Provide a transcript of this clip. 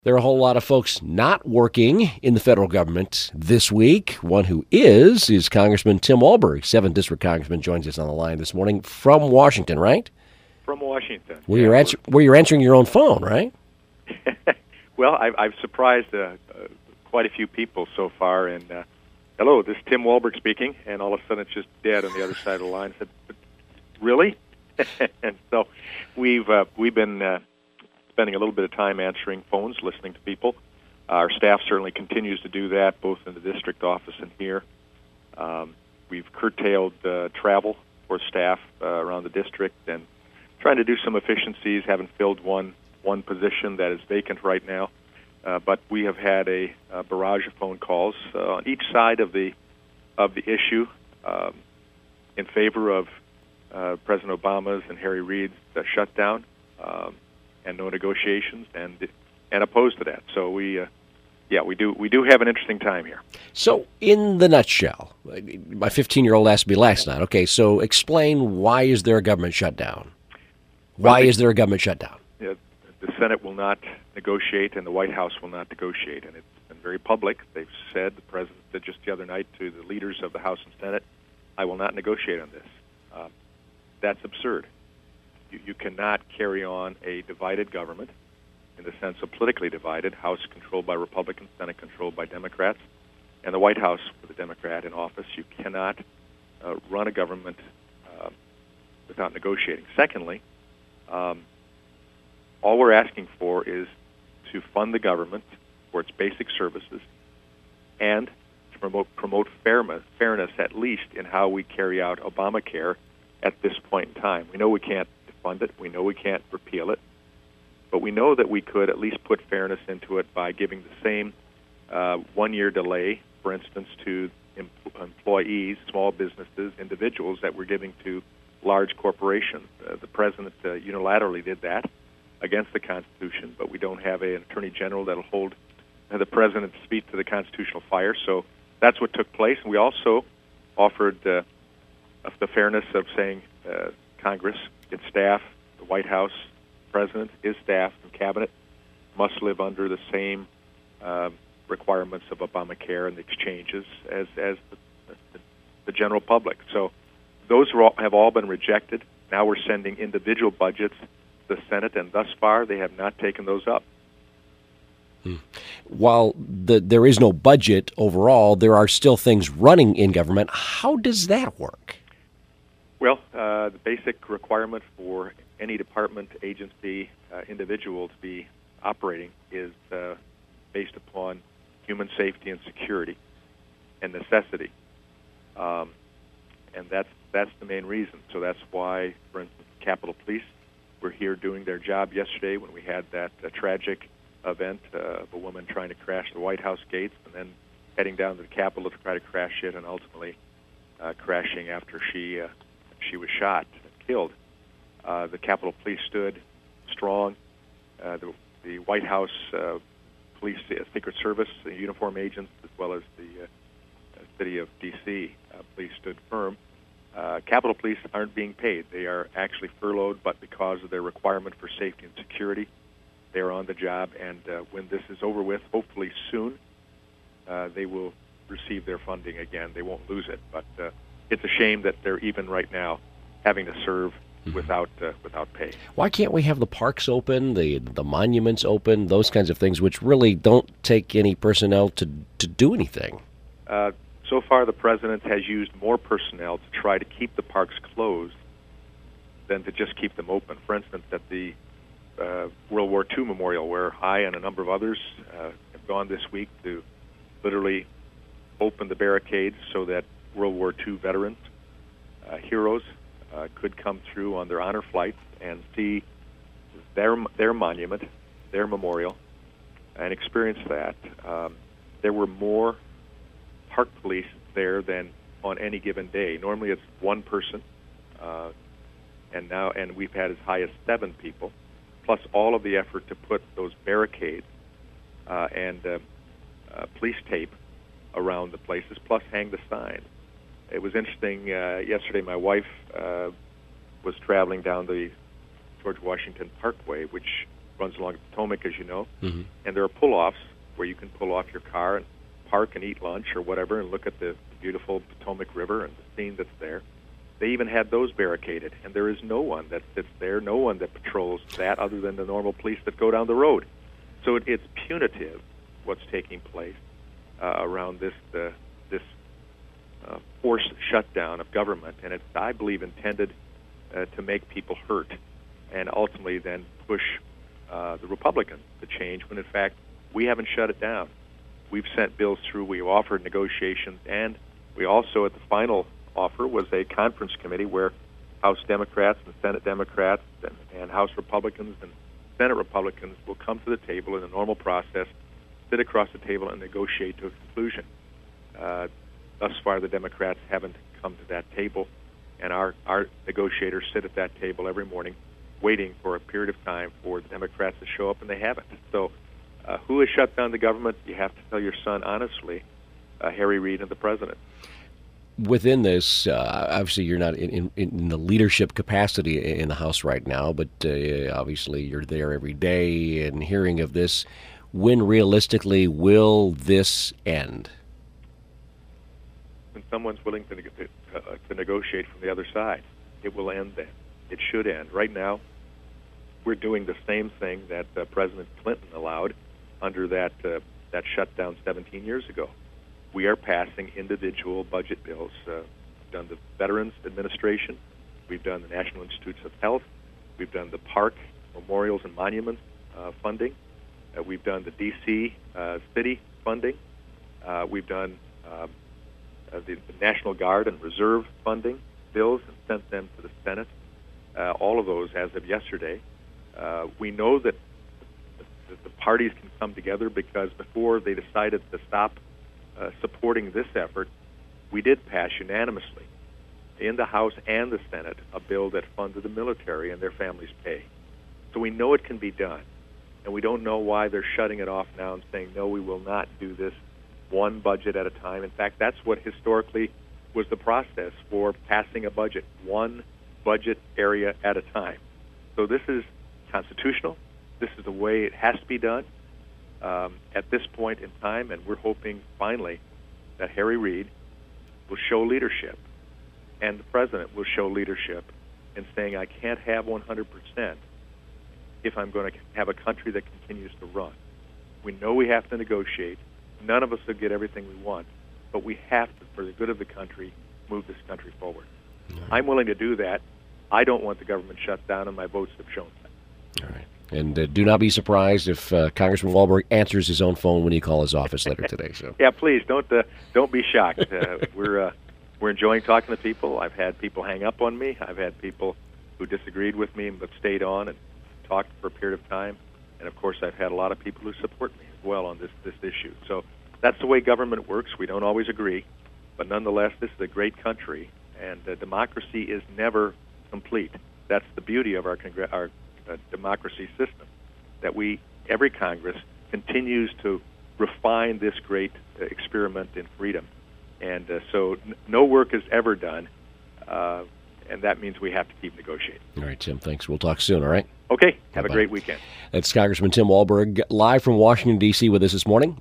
There are a whole lot of folks not working in the federal government this week. One who is Congressman Tim Walberg. 7th District Congressman joins us on the line this morning from Washington, right? From Washington. Where you're answering your own phone, right? Well, I've surprised quite a few people so far. And hello, this is Tim Walberg speaking. And all of a sudden it's just dead on the other side of the line. I said, really? And so we've been spending a little bit of time answering phones, listening to people. Our staff certainly continues to do that, both in the district office and here. We've curtailed travel for staff around the district and trying to do some efficiencies. Haven't filled one position that is vacant right now, but we have had a barrage of phone calls on each side of the issue in favor of President Obama's and Harry Reid's shutdown. And no negotiations, and opposed to that. So we do have an interesting time here. So, in the nutshell, my 15-year-old asked me last night. Okay, so explain, why is there a government shutdown? Why is there a government shutdown? The Senate will not negotiate, and the White House will not negotiate, and it's been very public. They've said, the president said just the other night to the leaders of the House and Senate, "I will not negotiate on this." That's absurd. You cannot carry on a divided government in the sense of politically divided, House controlled by Republicans, Senate controlled by Democrats, and the White House with a Democrat in office. You cannot run a government without negotiating. Secondly, all we're asking for is to fund the government for its basic services and to promote fairness at least in how we carry out Obamacare at this point in time. We know we can't fund it. We know we can't repeal it, but we know that we could at least put fairness into it by giving the same one-year delay, for instance, to employees, small businesses, individuals that we're giving to large corporations. The president unilaterally did that against the Constitution, but we don't have an attorney general that'll hold the president's feet to the constitutional fire. So that's what took place. And we also offered the fairness of saying Congress, its staff, the White House, President, his staff, and cabinet must live under the same requirements of Obamacare and the exchanges as the general public. So those have all been rejected. Now we're sending individual budgets to the Senate, and thus far they have not taken those up. While there is no budget overall, there are still things running in government. How does that work? Well, the basic requirement for any department, agency, individual to be operating is based upon human safety and security and necessity, and that's the main reason. So that's why, for instance, Capitol Police were here doing their job yesterday when we had that tragic event of a woman trying to crash the White House gates and then heading down to the Capitol to try to crash it, and ultimately crashing after she was shot and killed. The Capitol Police stood strong. The White House Police, Secret Service, the uniform agents, as well as the city of D.C. Police stood firm. Capitol Police aren't being paid. They are actually furloughed, but because of their requirement for safety and security, they are on the job. And when this is over with, hopefully soon, they will receive their funding again. They won't lose it, but it's a shame that they're even right now having to serve without pay. Why can't we have the parks open, the monuments open, those kinds of things, which really don't take any personnel to do anything? So far, the president has used more personnel to try to keep the parks closed than to just keep them open. For instance, at the World War II Memorial, where I and a number of others have gone this week to literally open the barricades so that World War II veterans, heroes, could come through on their honor flights and see their monument, their memorial, and experience that. There were more park police there than on any given day. Normally it's one person, and we've had as high as 7 people, plus all of the effort to put those barricades and police tape around the places, plus hang the signs. It was interesting. Yesterday, my wife was traveling down the George Washington Parkway, which runs along the Potomac, as you know, Mm-hmm. and there are pull-offs where you can pull off your car and park and eat lunch or whatever and look at the beautiful Potomac River and the scene that's there. They even had those barricaded, and there is no one that sits there, no one that patrols that other than the normal police that go down the road. So it's punitive what's taking place around this forced shutdown of government, and it's, I believe, intended to make people hurt and ultimately then push the Republicans to change when, in fact, we haven't shut it down. We've sent bills through, we've offered negotiations, and we also, at the final offer, was a conference committee where House Democrats and Senate Democrats and House Republicans and Senate Republicans will come to the table in a normal process, sit across the table, and negotiate to a conclusion. Thus far, the Democrats haven't come to that table, and our negotiators sit at that table every morning waiting for a period of time for the Democrats to show up, and they haven't. So who has shut down the government? You have to tell your son honestly, Harry Reid and the president. Within this, obviously you're not in the leadership capacity in the House right now, but obviously you're there every day and hearing of this. When realistically will this end? When someone's willing to negotiate from the other side, it will end then. It should end. Right now, we're doing the same thing that President Clinton allowed under that shutdown 17 years ago. We are passing individual budget bills. We've done the Veterans Administration. We've done the National Institutes of Health. We've done the Park, Memorials, and Monuments funding. We've done the D.C. City funding. We've done the National Guard and Reserve funding bills and sent them to the Senate. All of those as of yesterday. We know that the parties can come together because before they decided to stop supporting this effort, we did pass unanimously in the House and the Senate a bill that funded the military and their families' pay. So we know it can be done, and we don't know why they're shutting it off now and saying, no, we will not do this one budget at a time. In fact, that's what historically was the process for passing a budget, one budget area at a time. So this is constitutional. This is the way it has to be done at this point in time, and we're hoping finally that Harry Reid will show leadership and the president will show leadership in saying I can't have 100% if I'm going to have a country that continues to run. We know we have to negotiate. None of us will get everything we want, but we have to, for the good of the country, move this country forward. I'm willing to do that. I don't want the government shut down, and my votes have shown that. All right. And do not be surprised if Congressman Walberg answers his own phone when you call his office later today. So yeah, please don't be shocked. We're enjoying talking to people. I've had people hang up on me. I've had people who disagreed with me but stayed on and talked for a period of time. And of course, I've had a lot of people who support me as well on this issue. So that's the way government works. We don't always agree, but nonetheless, this is a great country, and democracy is never complete. That's the beauty of our democracy system, that every Congress continues to refine this great experiment in freedom. And so no work is ever done, and that means we have to keep negotiating. All right, Tim, thanks. We'll talk soon, all right? Okay, have Bye-bye. a great weekend. That's Congressman Tim Walberg, live from Washington, D.C. with us this morning.